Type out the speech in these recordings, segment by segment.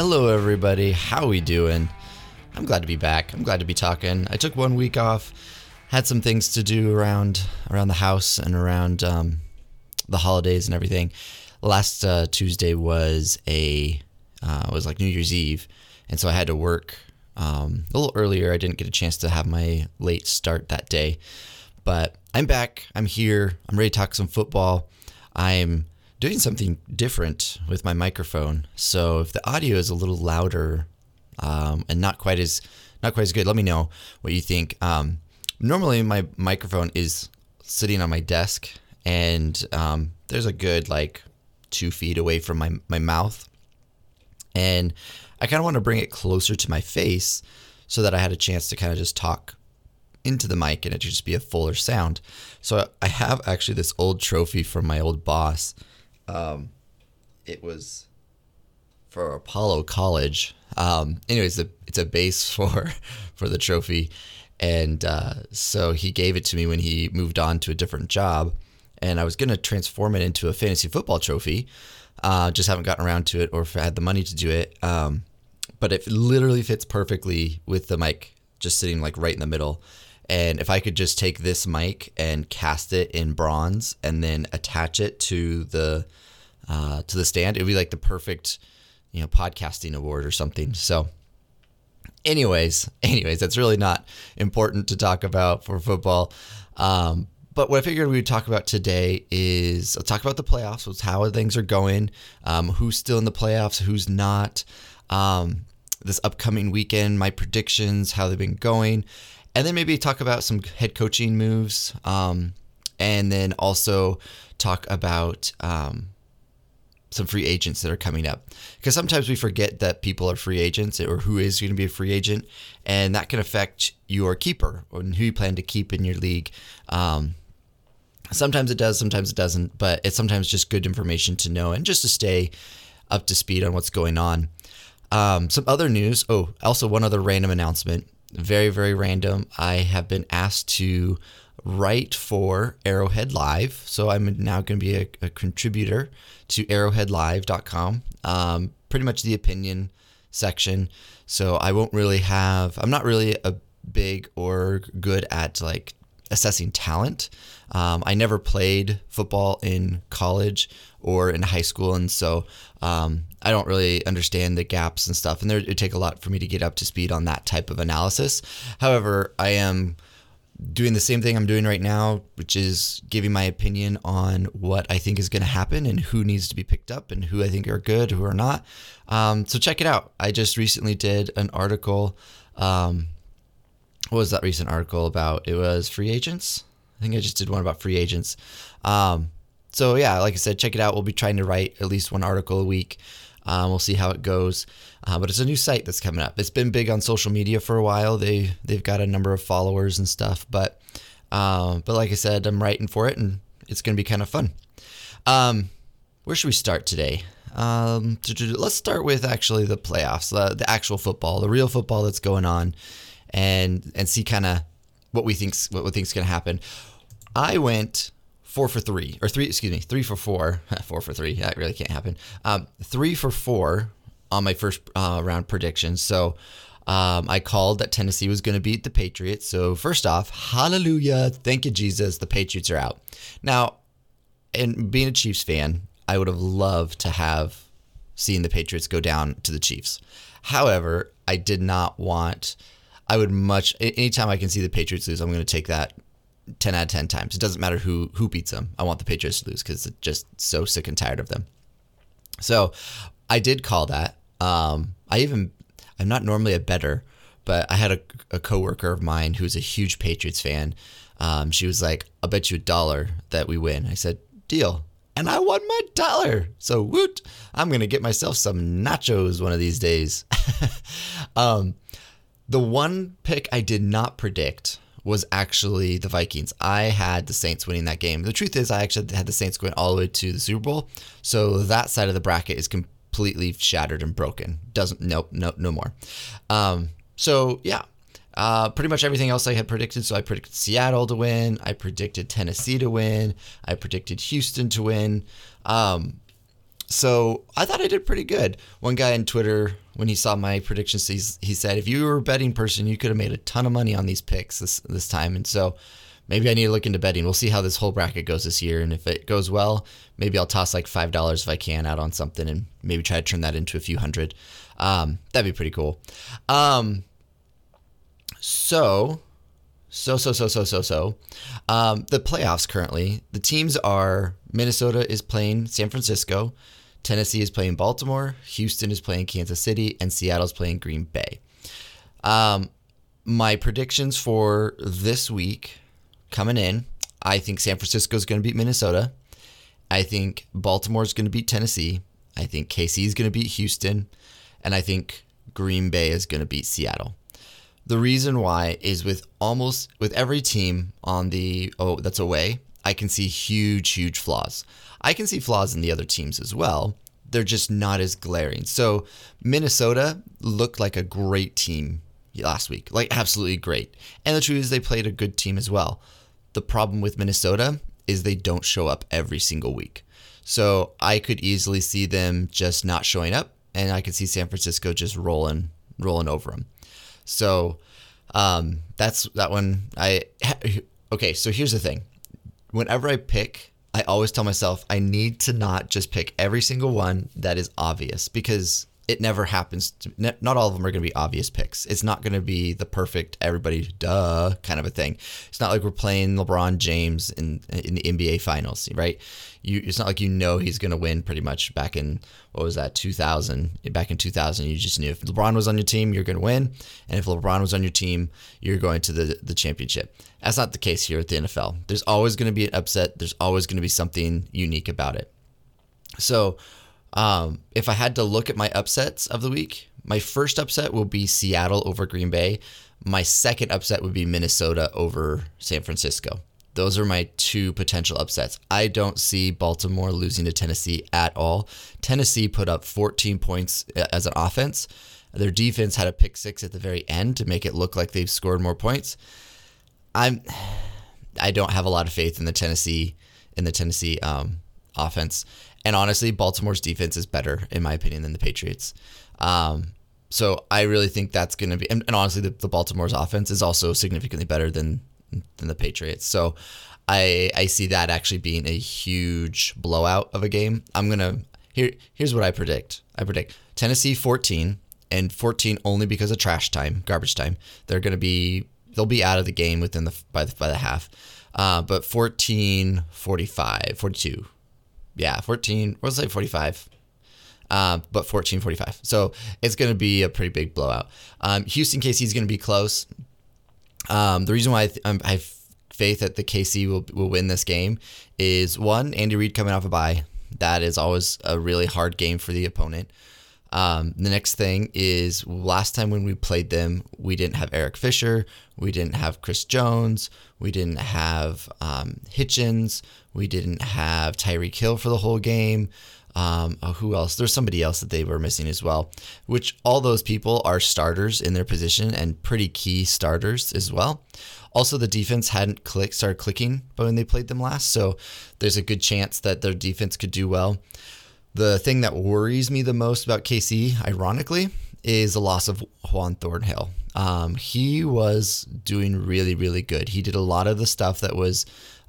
Hello, everybody. How we doing? I'm glad to be back. I'm glad to be talking. I took 1 week off, had some things to do around the house and around the holidays and everything. Last Tuesday was like New Year's Eve, and so I had to work a little earlier. I didn't get a chance to have my late start that day, but I'm back. I'm here. I'm ready to talk some football. I'm doing something different with my microphone, so if the audio is a little louder and not quite as good, let me know what you think. Normally my microphone is sitting on my desk, and there's a good 2 feet away from my mouth, and I kind of want to bring it closer to my face so that I had a chance to kind of just talk into the mic and it should just be a fuller sound. So I have actually this old trophy from my old boss. It was for Apollo College. Anyways, it's a base for the trophy, and so he gave it to me when he moved on to a different job, and I was going to transform it into a fantasy football trophy. Just haven't gotten around to it or had the money to do it. But it literally fits perfectly with the mic just sitting right in the middle. And if I could just take this mic and cast it in bronze and then attach it to the stand, it would be like the perfect, podcasting award or something. So anyways, that's really not important to talk about for football. But what I figured we would talk about today is I'll talk about the playoffs, how things are going, who's still in the playoffs, who's not, this upcoming weekend, my predictions, how they've been going, and then maybe talk about some head coaching moves, and then also talk about some free agents that are coming up. Because sometimes we forget that people are free agents or who is going to be a free agent, and that can affect your keeper and who you plan to keep in your league. Sometimes it does, sometimes it doesn't, but it's sometimes just good information to know and just to stay up to speed on what's going on. Some other news. Oh, also one other random announcement. Very, very random. I have been asked to write for Arrowhead Live. So I'm now going to be a contributor to arrowheadlive.com. Pretty much the opinion section. So I'm not really a big or good at assessing talent. I never played football in college or in high school, and so I don't really understand the gaps and stuff, and it would take a lot for me to get up to speed on that type of analysis. However, I am doing the same thing I'm doing right now, which is giving my opinion on what I think is going to happen and who needs to be picked up and who I think are good, who are not. So check it out. I just recently did an article. What was that recent article about? It was free agents. I think I just did one about free agents. So yeah, like I said, check it out. We'll be trying to write at least one article a week. We'll see how it goes. But it's a new site that's coming up. It's been big on social media for a while. They've got a number of followers and stuff. But like I said, I'm writing for it, and it's going to be kind of fun. Where should we start today? Let's start with actually the playoffs, the actual football, the real football that's going on, and see kind of what we think's going to happen. I went 3 for 4. 4 for 3. That really can't happen. 3 for 4 on my first round predictions. So I called that Tennessee was going to beat the Patriots. So first off, hallelujah, thank you, Jesus, the Patriots are out. Now, and being a Chiefs fan, I would have loved to have seen the Patriots go down to the Chiefs. However, I did not want. Anytime I can see the Patriots lose, I'm going to take that 10 out of 10 times. It doesn't matter who beats them. I want the Patriots to lose because it's just so sick and tired of them. So I did call that. I'm not normally a bettor, but I had a coworker of mine who's a huge Patriots fan. She was like, "I'll bet you $1 that we win." I said, "Deal." And I won my $1. So woot, I'm going to get myself some nachos one of these days. The one pick I did not predict was actually the Vikings. I had the Saints winning that game. The truth is I actually had the Saints going all the way to the Super Bowl. So that side of the bracket is completely shattered and broken. No more. So yeah, pretty much everything else I had predicted. So I predicted Seattle to win. I predicted Tennessee to win. I predicted Houston to win. So I thought I did pretty good. One guy on Twitter, when he saw my predictions, he said, if you were a betting person, you could have made a ton of money on these picks this time. And so maybe I need to look into betting. We'll see how this whole bracket goes this year. And if it goes well, maybe I'll toss like $5 if I can out on something and maybe try to turn that into a few hundred. That'd be pretty cool. So the playoffs currently, the teams are Minnesota is playing San Francisco, Tennessee is playing Baltimore, Houston is playing Kansas City, and Seattle's playing Green Bay. My predictions for this week coming in, I think San Francisco is going to beat Minnesota. I think Baltimore is going to beat Tennessee. I think KC is going to beat Houston. And I think Green Bay is going to beat Seattle. The reason why is with every team on that's away, I can see huge flaws. I can see flaws in the other teams as well. They're just not as glaring. So Minnesota looked like a great team last week, like absolutely great. And the truth is they played a good team as well. The problem with Minnesota is they don't show up every single week. So I could easily see them just not showing up, and I could see San Francisco just rolling over them. So that's that one. Okay, so here's the thing. Whenever I pick, I always tell myself I need to not just pick every single one that is obvious, because it never happens. Not all of them are going to be obvious picks. It's not going to be the perfect everybody duh kind of a thing. It's not like we're playing LeBron James in the NBA Finals, right? It's not like he's going to win pretty much back in, 2000? Back in 2000, you just knew if LeBron was on your team, you're going to win. And if LeBron was on your team, you're going to the championship. That's not the case here at the NFL. There's always going to be an upset. There's always going to be something unique about it. So if I had to look at my upsets of the week, my first upset will be Seattle over Green Bay. My second upset would be Minnesota over San Francisco. Those are my two potential upsets. I don't see Baltimore losing to Tennessee at all. Tennessee put up 14 points as an offense. Their defense had a pick six at the very end to make it look like they've scored more points. I don't have a lot of faith in the Tennessee offense. And honestly, Baltimore's defense is better, in my opinion, than the Patriots. So I really think that's going to be, and honestly, the Baltimore's offense is also significantly better than the Patriots. So I see that actually being a huge blowout of a game. Here's what I predict. I predict Tennessee 14, and 14 only because of garbage time. They'll be out of the game by the half. But 14-45, 42. Yeah, 14, let's say 45. But 14-45. So it's going to be a pretty big blowout. Houston KC is going to be close. The reason why I have faith that the KC will win this game is, one, Andy Reid coming off a bye. That is always a really hard game for the opponent. The next thing is, last time when we played them, we didn't have Eric Fisher. We didn't have Chris Jones. We didn't have Hitchens. We didn't have Tyreek Hill for the whole game. Who else? There's somebody else that they were missing as well, which all those people are starters in their position and pretty key starters as well. Also, the defense hadn't started clicking when they played them last, so there's a good chance that their defense could do well. The thing that worries me the most about KC, ironically, is the loss of Juan Thornhill. He was doing really, really good. He did a lot of the stuff that was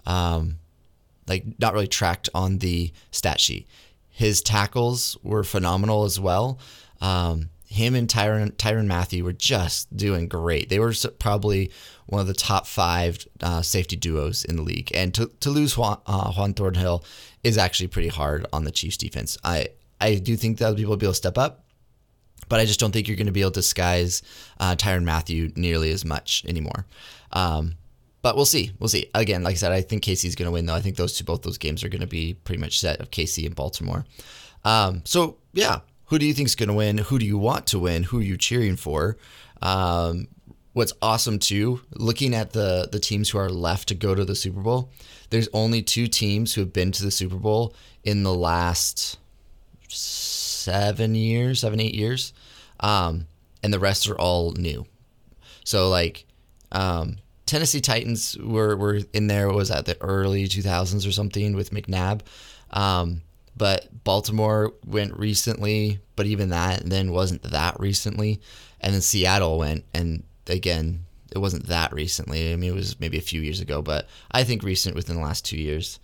not really tracked on the stat sheet. His tackles were phenomenal as well. Him and Tyrann Mathieu were just doing great. They were probably one of the top 5 safety duos in the league. And to lose Juan Thornhill is actually pretty hard on the Chiefs defense. I do think that other people will be able to step up, but I just don't think you're going to be able to disguise Tyrann Mathieu nearly as much anymore. But we'll see. Again, like I said, I think KC's going to win, though. I think both those games are going to be pretty much set of KC and Baltimore. So, yeah, who do you think is going to win? Who do you want to win? Who are you cheering for? What's awesome, too, looking at the teams who are left to go to the Super Bowl, there's only 2 teams who have been to the Super Bowl in the last 7, 8 years. And the rest are all new. So, Tennessee Titans were in there, was at the early 2000s or something with McNabb. but Baltimore went recently, but even that then wasn't that recently. And then Seattle went, and again, it wasn't that recently. I mean, it was maybe a few years ago, but I think recent within the last 2 years.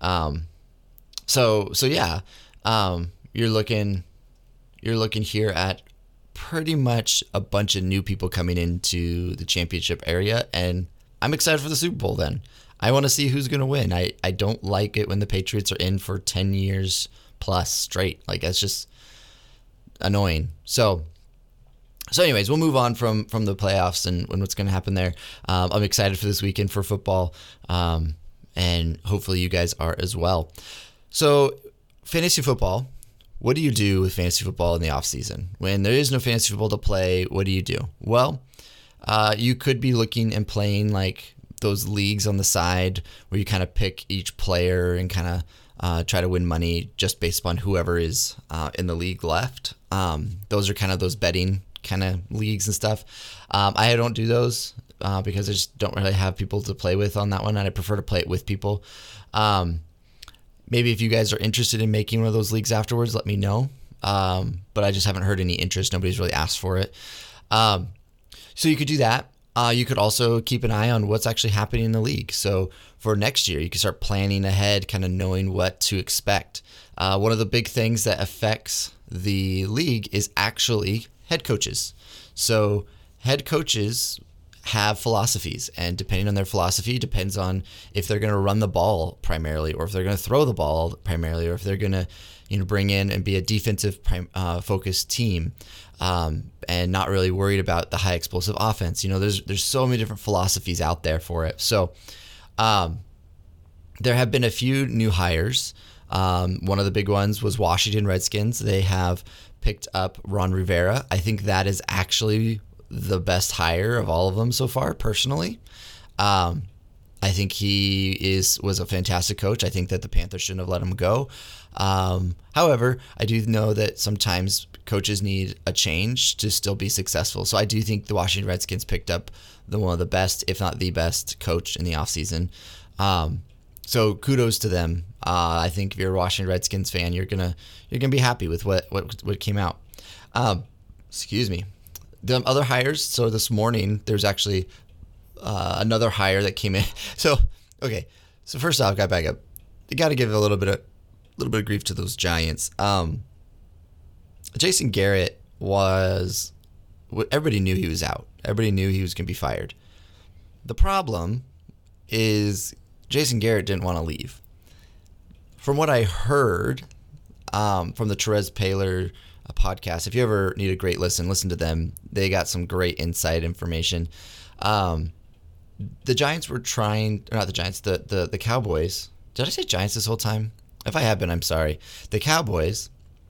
So yeah, you're looking here at pretty much a bunch of new people coming into the championship area, and I'm excited for the Super Bowl then. I want to see who's going to win. I don't like it when the Patriots are in for 10 years plus straight. Like, that's just annoying. So anyways, we'll move on from the playoffs and what's going to happen there. I'm excited for this weekend for football, and hopefully you guys are as well. So fantasy football, what do you do with fantasy football in the offseason? When there is no fantasy football to play, what do you do? Well, you could be looking and playing like those leagues on the side where you kind of pick each player and kind of try to win money just based upon whoever is in the league left. Those are kind of those betting kind of leagues and stuff. I don't do those because I just don't really have people to play with on that one, and I prefer to play it with people. Maybe if you guys are interested in making one of those leagues afterwards, let me know. But I just haven't heard any interest. Nobody's really asked for it. So you could do that. You could also keep an eye on what's actually happening in the league. So for next year, you can start planning ahead, kind of knowing what to expect. One of the big things that affects the league is actually head coaches. So head coaches have philosophies, and depending on their philosophy depends on if they're going to run the ball primarily, or if they're going to throw the ball primarily, or if they're going to bring in and be a defensive focused team, and not really worried about the high explosive offense. There's so many different philosophies out there for it. So there have been a few new hires. One of the big ones was Washington Redskins. They have picked up Ron Rivera. I think that is actually the best hire of all of them so far, personally. I think he was a fantastic coach. I think that the Panthers shouldn't have let him go. However, I do know that sometimes coaches need a change to still be successful. So I do think the Washington Redskins picked up one of the best, if not the best, coach in the offseason. So kudos to them. I think if you're a Washington Redskins fan, you're gonna be happy with what came out. Excuse me. The other hires. So this morning, there's actually another hire that came in. So okay. So first off, got back up. You got to give a little bit of grief to those Giants. Jason Garrett everybody knew he was out. Everybody knew he was going to be fired. The problem is Jason Garrett didn't want to leave. From what I heard from the Therese Paylor podcast, if you ever need a great listen to them. They got some great inside information. The Giants were not the Giants, the Cowboys. Did I say Giants this whole time? If I have been, I'm sorry. The Cowboys,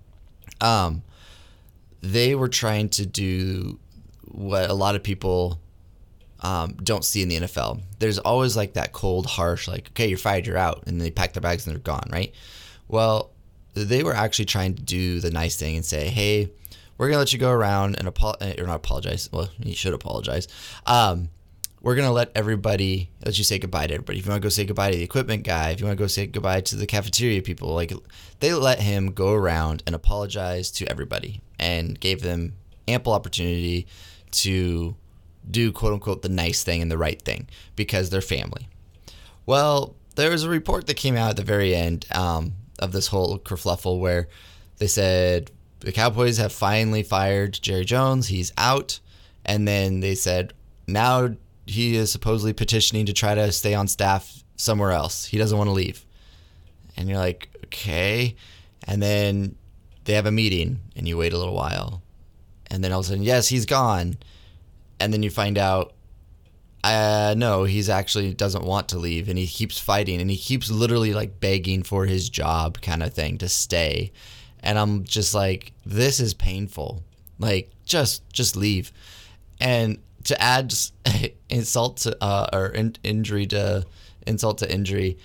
they were trying to do what a lot of people don't see in the NFL. There's always like that cold, harsh, like, okay, you're fired, you're out, and they pack their bags and they're gone, right? Well, they were actually trying to do the nice thing and say, hey, we're going to let you go around and not apologize. Well, you should apologize. We're going to let you say goodbye to everybody. If you want to go say goodbye to the equipment guy, if you want to go say goodbye to the cafeteria people, like, they let him go around and apologize to everybody and gave them ample opportunity to do, quote unquote, the nice thing and the right thing because they're family. Well, there was a report that came out at the very end of this whole kerfluffle where they said the Cowboys have finally fired Jerry Jones. He's out. And then they said now he is supposedly petitioning to try to stay on staff somewhere else. He doesn't want to leave. And you're like, okay. And then they have a meeting and you wait a little while. And then all of a sudden, yes, he's gone. And then you find out, no, he's actually doesn't want to leave, and he keeps fighting, and he keeps literally like begging for his job kind of thing to stay. And I'm just like, this is painful. Like, just leave. And to add insult to injury to insult to injury,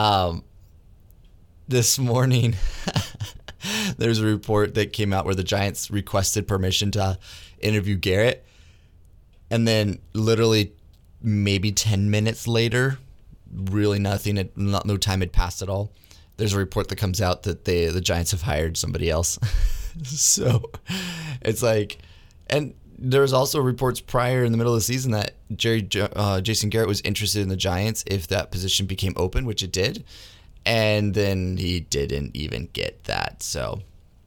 this morning there's a report that came out where the Giants requested permission to interview Garrett, and then literally maybe 10 minutes later, really no time had passed at all, there's a report that comes out that the Giants have hired somebody else. So it's like, and there's also reports prior in the middle of the season that Jason Garrett was interested in the Giants if that position became open, which it did. And then he didn't even get that. So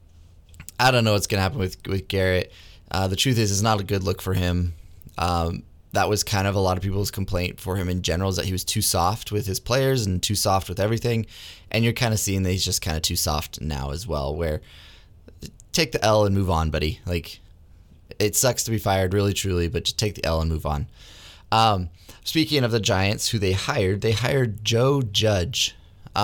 I don't know what's going to happen with Garrett. The truth is, it's not a good look for him. That was kind of a lot of people's complaint for him in general, is that he was too soft with his players and too soft with everything. And you're kind of seeing that he's just kind of too soft now as well, where take the L and move on, buddy. Like, it sucks to be fired, really, truly, but just take the L and move on. Speaking of the Giants, who they hired Joe Judge,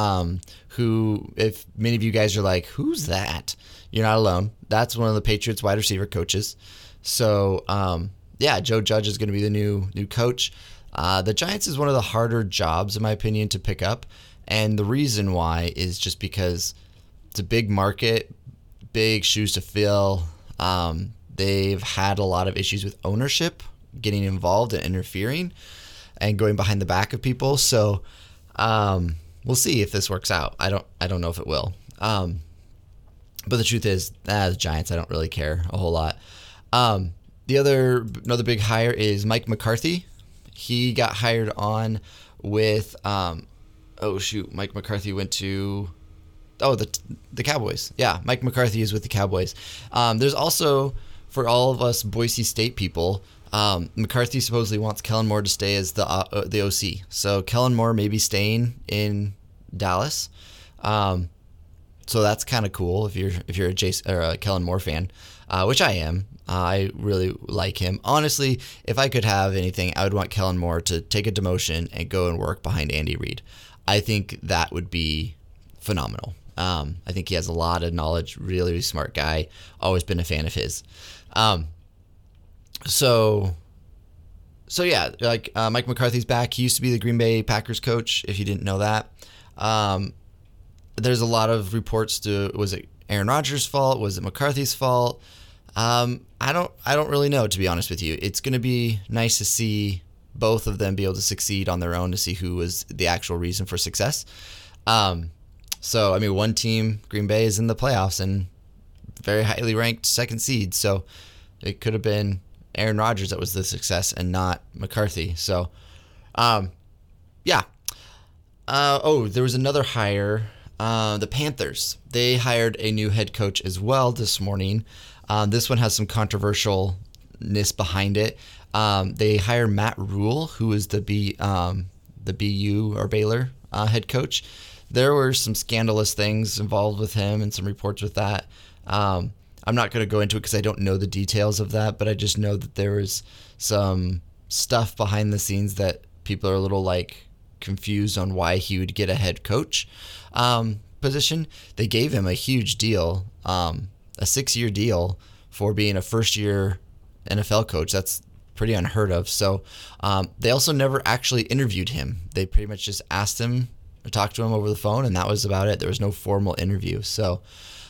who, if many of you guys are like, who's that? You're not alone. That's one of the Patriots wide receiver coaches. So, yeah, Joe Judge is going to be the new coach. The Giants is one of the harder jobs, in my opinion, to pick up. And the reason why is just because it's a big market, big shoes to fill. They've had a lot of issues with ownership, getting involved and interfering and going behind the back of people. So we'll see if this works out. I don't know if it will. But the truth is, the Giants, I don't really care a whole lot. Another big hire is Mike McCarthy. He got hired on with Mike McCarthy went to the Cowboys. Yeah, Mike McCarthy is with the Cowboys. There's also, for all of us Boise State people, McCarthy supposedly wants Kellen Moore to stay as the OC. So Kellen Moore may be staying in Dallas. So that's kind of cool if you're a Kellen Moore fan, which I am. I really like him. Honestly, if I could have anything, I would want Kellen Moore to take a demotion and go and work behind Andy Reid. I think that would be phenomenal. I think he has a lot of knowledge, really, really smart guy. Always been a fan of his. So yeah, like Mike McCarthy's back. He used to be the Green Bay Packers coach, if you didn't know that. There's a lot of reports was it Aaron Rodgers' fault? Was it McCarthy's fault? I don't really know, to be honest with you. It's going to be nice to see both of them be able to succeed on their own, to see who was the actual reason for success. So, I mean, one team, Green Bay, is in the playoffs and very highly ranked second seed. So it could have been Aaron Rodgers that was the success and not McCarthy. So, yeah. There was another hire. The Panthers. They hired a new head coach as well this morning. This one has some controversialness behind it. They hired Matt Rule, who is the BU or Baylor head coach. There were some scandalous things involved with him and some reports with that. I'm not going to go into it because I don't know the details of that, but I just know that there was some stuff behind the scenes that people are a little confused on why he would get a head coach position. They gave him a huge deal, a 6-year deal for being a first-year NFL coach. That's pretty unheard of. So they also never actually interviewed him. They pretty much just asked him or talked to him over the phone, and that was about it. There was no formal interview. So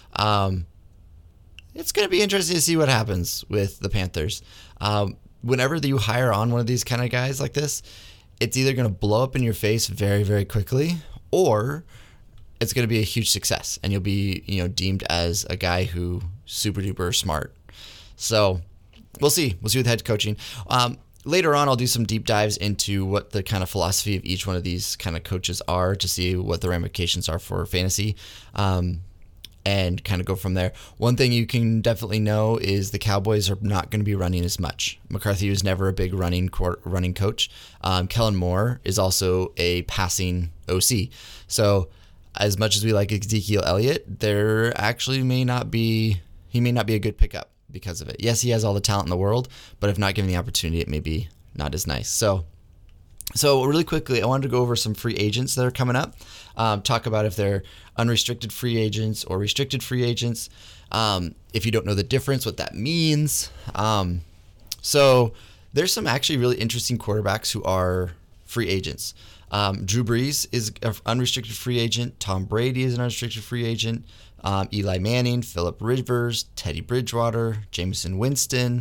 it's going to be interesting to see what happens with the Panthers. Whenever you hire on one of these kind of guys like this, it's either going to blow up in your face very, very quickly, or it's going to be a huge success, and you'll be, deemed as a guy who super duper smart. So we'll see. We'll see with head coaching. Later on, I'll do some deep dives into what the kind of philosophy of each one of these kind of coaches are, to see what the ramifications are for fantasy, and kind of go from there. One thing you can definitely know is the Cowboys are not going to be running as much. McCarthy was never a big running coach. Kellen Moore is also a passing OC. So as much as we like Ezekiel Elliott, he may not be a good pickup because of it. Yes, he has all the talent in the world, but if not given the opportunity, it may be not as nice. So really quickly, I wanted to go over some free agents that are coming up. Talk about if they're unrestricted free agents or restricted free agents. If you don't know the difference, what that means. So there's some actually really interesting quarterbacks who are free agents. Drew Brees is an unrestricted free agent. Tom Brady is an unrestricted free agent. Eli Manning, Phillip Rivers, Teddy Bridgewater, Jameson Winston.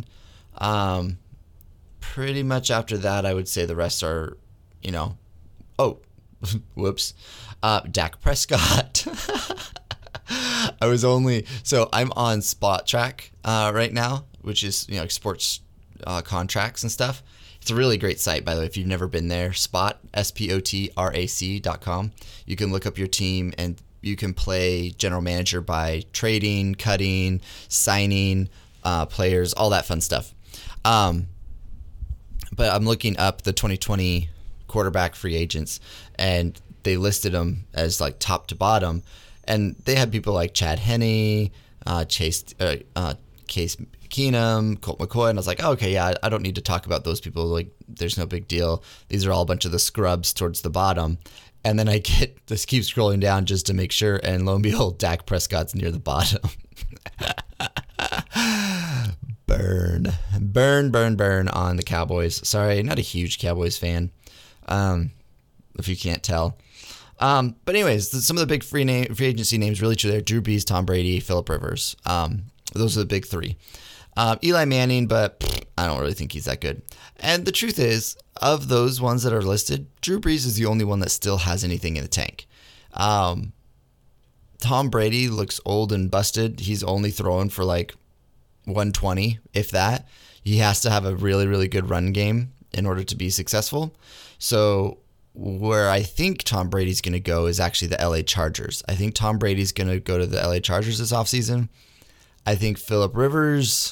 Pretty much after that, I would say the rest are, Whoops. Dak Prescott. I'm on Spot Track right now, which is, sports contracts and stuff. It's a really great site, by the way, if you've never been there. SPOTRAC.com. You can look up your team and you can play general manager by trading, cutting, signing players, all that fun stuff. But I'm looking up the 2020 quarterback free agents, and they listed them as like top to bottom. And they had people like Chad Henne, Case Keenum, Colt McCoy, and I was like, oh, okay, yeah, I don't need to talk about those people. Like, there's no big deal. These are all a bunch of the scrubs towards the bottom. And then I keep scrolling down just to make sure, and lo and behold, Dak Prescott's near the bottom. Burn on the Cowboys. Sorry, not a huge Cowboys fan, if you can't tell. But anyways, some of the big free agency names really true there: Drew Brees, Tom Brady, Phillip Rivers. Those are the big three. Eli Manning, but I don't really think he's that good. And the truth is, of those ones that are listed, Drew Brees is the only one that still has anything in the tank. Tom Brady looks old and busted. He's only throwing for like 120, if that. He has to have a really, really good run game in order to be successful. So where I think Tom Brady's going to go is actually the LA Chargers. I think Tom Brady's going to go to the LA Chargers this offseason. I think Phillip Rivers,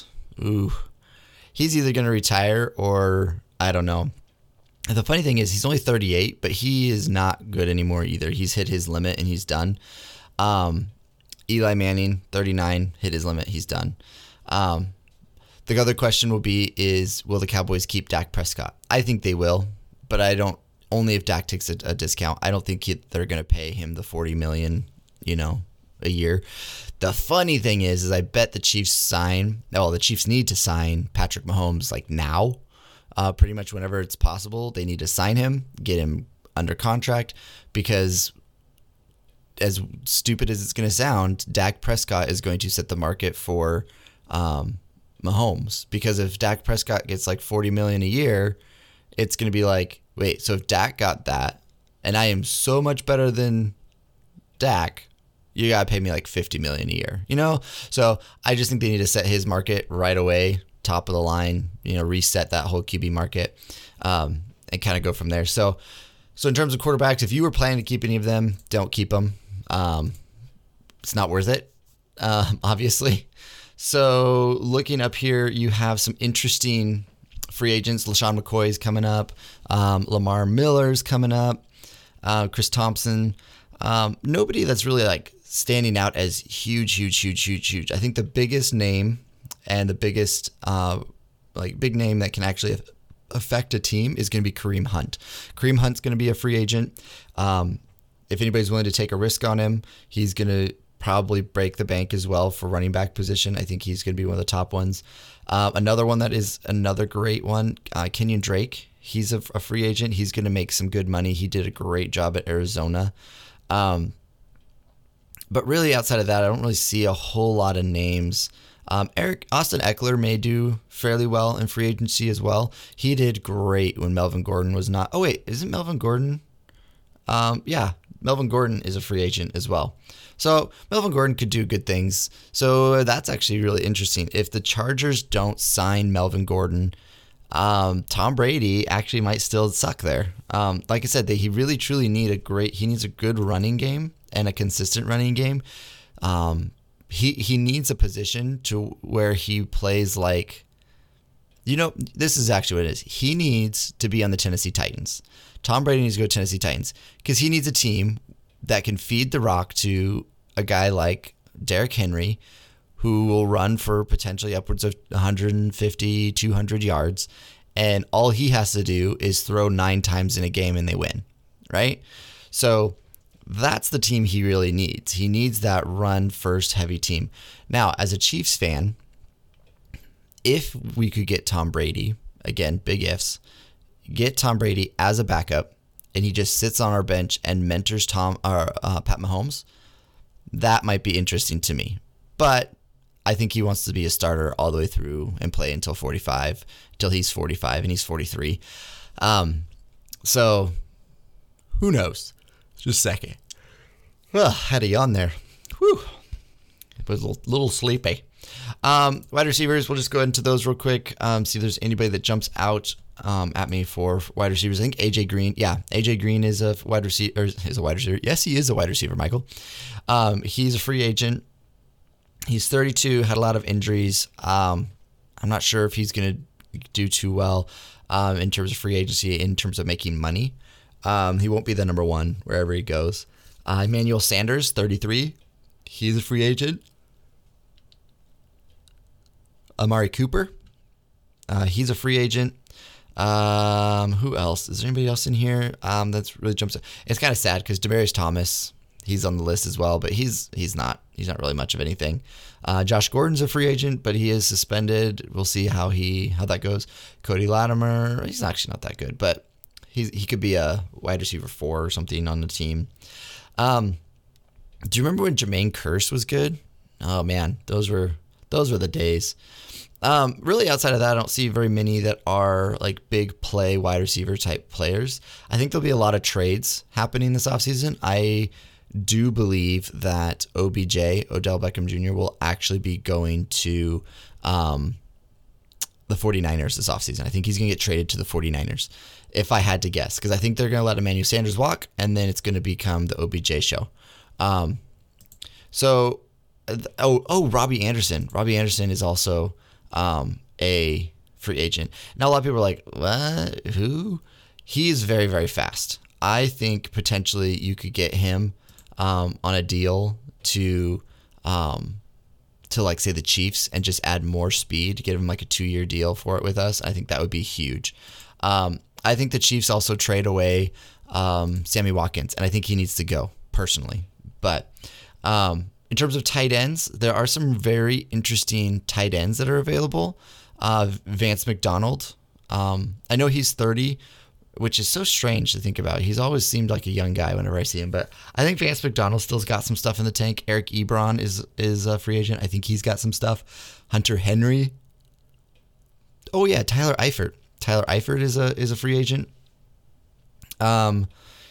he's either going to retire or I don't know. The funny thing is he's only 38, but he is not good anymore either. He's hit his limit and he's done. Eli Manning, 39, hit his limit. He's done. The other question will the Cowboys keep Dak Prescott? I think they will, but I don't. Only if Dak takes a discount. I don't think they're going to pay him the $40 million, a year. The funny thing is I bet the Chiefs the Chiefs need to sign Patrick Mahomes like now, pretty much whenever it's possible. They need to sign him, get him under contract, because as stupid as it's going to sound, Dak Prescott is going to set the market for Mahomes, because if Dak Prescott gets like $40 million a year, it's going to be like, wait, so if Dak got that, and I am so much better than Dak, you got to pay me like $50 million a year, So I just think they need to set his market right away, top of the line, reset that whole QB market, and kind of go from there. So in terms of quarterbacks, if you were planning to keep any of them, don't keep them. It's not worth it, obviously. So looking up here, you have some interesting free agents. LaShawn McCoy's coming up. Lamar Miller's coming up. Chris Thompson. Nobody that's really like standing out as huge. I think the biggest name and the biggest big name that can actually affect a team is going to be Kareem Hunt. Kareem Hunt's going to be a free agent. If anybody's willing to take a risk on him, he's going to probably break the bank as well for running back position. I think he's going to be one of the top ones. Another one that is another great one, Kenyon Drake. He's a free agent. He's going to make some good money. He did a great job at Arizona. But really outside of that, I don't really see a whole lot of names. Austin Eckler may do fairly well in free agency as well. He did great when Melvin Gordon was not. Oh, wait, isn't Melvin Gordon? Yeah, Melvin Gordon is a free agent as well. So Melvin Gordon could do good things. So that's actually really interesting. If the Chargers don't sign Melvin Gordon, Tom Brady actually might still suck there. Like I said, he really truly needs a good running game and a consistent running game. He needs a position to where he plays like, this is actually what it is. He needs to be on the Tennessee Titans. Tom Brady needs to go to Tennessee Titans because he needs a team that can feed the rock to a guy like Derrick Henry, who will run for potentially upwards of 150, 200 yards. And all he has to do is throw 9 times in a game and they win, right? So that's the team he really needs. He needs that run first heavy team. Now, as a Chiefs fan, if we could get Tom Brady, again, big ifs, get Tom Brady as a backup, and he just sits on our bench and mentors Pat Mahomes, that might be interesting to me. But I think he wants to be a starter all the way through and play until he's 45 and he's 43. So who knows? Just a second. Well, had a yawn there. Whew. It was a little sleepy. Wide receivers, we'll just go into those real quick. See if there's anybody that jumps out at me for wide receivers. I think AJ Green. Yeah, AJ Green is a wide receiver. Is a wide receiver. Yes, he is a wide receiver, Michael. He's a free agent. He's 32, had a lot of injuries. I'm not sure if he's going to do too well in terms of free agency, in terms of making money. He won't be the number one wherever he goes. Emmanuel Sanders, 33. He's a free agent. Amari Cooper. He's a free agent. Who else? Is there anybody else in here that's really jumps out? It's kind of sad because Demaryius Thomas, he's on the list as well, but he's not really much of anything. Josh Gordon's a free agent, but he is suspended. We'll see how that goes. Cody Latimer, he's actually not that good, but he could be a wide receiver 4 or something on the team. Do you remember when Jermaine Kearse was good? Oh man, those were the days. Really outside of that, I don't see very many that are like big play wide receiver type players. I think there'll be a lot of trades happening this offseason. I do believe that OBJ, Odell Beckham Jr., will actually be going to the 49ers this offseason. I think he's going to get traded to the 49ers, if I had to guess, because I think they're going to let Emmanuel Sanders walk, and then it's going to become the OBJ show. Robbie Anderson. Robbie Anderson is also a free agent. Now, a lot of people are like, what? Who? He is very, very fast. I think potentially you could get him on a deal to like say the Chiefs and just add more speed, give him like a 2-year deal for it with us. I think that would be huge. I think the Chiefs also trade away Sammy Watkins, and I think he needs to go personally. But in terms of tight ends, there are some very interesting tight ends that are available. Vance McDonald. I know he's 30, which is so strange to think about. He's always seemed like a young guy whenever I see him, but I think Vance McDonald still's got some stuff in the tank. Eric Ebron is a free agent. I think he's got some stuff. Hunter Henry. Oh yeah, Tyler Eifert. Tyler Eifert is a free agent. And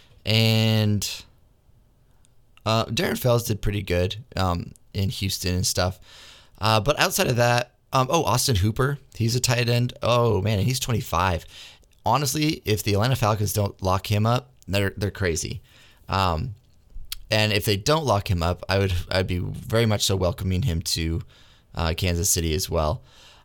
Darren Fells did pretty good in Houston and stuff. But outside of that, Austin Hooper, he's a tight end. Oh man, and he's 25. Honestly, if the Atlanta Falcons don't lock him up, they're crazy. And if they don't lock him up, I'd be very much so welcoming him to Kansas City as well.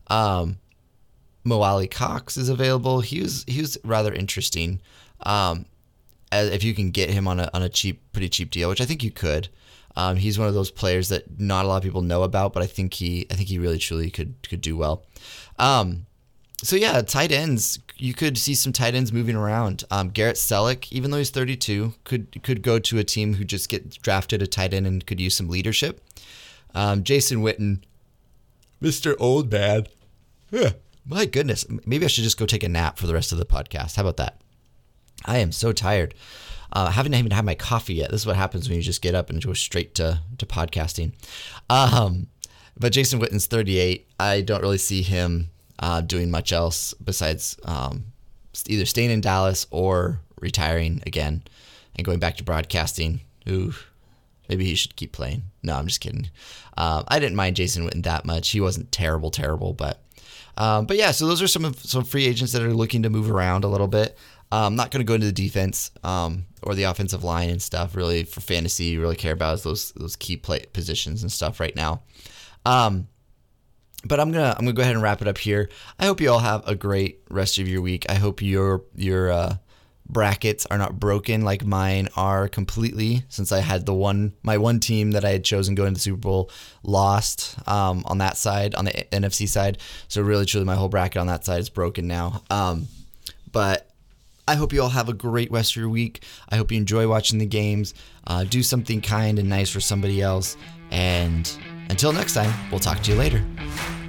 Mo Ali Cox is available. He was rather interesting. If you can get him on a pretty cheap deal, which I think you could. He's one of those players that not a lot of people know about, but I think he really truly could do well. So yeah, tight ends. You could see some tight ends moving around. Garrett Selleck, even though he's 32, could go to a team who just get drafted a tight end and could use some leadership. Jason Witten, Mr. Old Man. My goodness, maybe I should just go take a nap for the rest of the podcast. How about that? I am so tired. I haven't even had my coffee yet. This is what happens when you just get up and go straight to podcasting. But Jason Witten's 38. I don't really see him doing much else besides either staying in Dallas or retiring again and going back to broadcasting. Ooh, maybe he should keep playing. No, I'm just kidding. I didn't mind Jason Witten that much. He wasn't terrible, but yeah. So those are some free agents that are looking to move around a little bit. I'm not going to go into the defense or the offensive line and stuff. Really, for fantasy, you really care about is those key play positions and stuff right now. But I'm gonna go ahead and wrap it up here. I hope you all have a great rest of your week. I hope your brackets are not broken like mine are completely, since I had my one team that I had chosen going to the Super Bowl lost on that side, on the NFC side. So really, truly, my whole bracket on that side is broken now. But I hope you all have a great rest of your week. I hope you enjoy watching the games. Do something kind and nice for somebody else. And until next time, we'll talk to you later.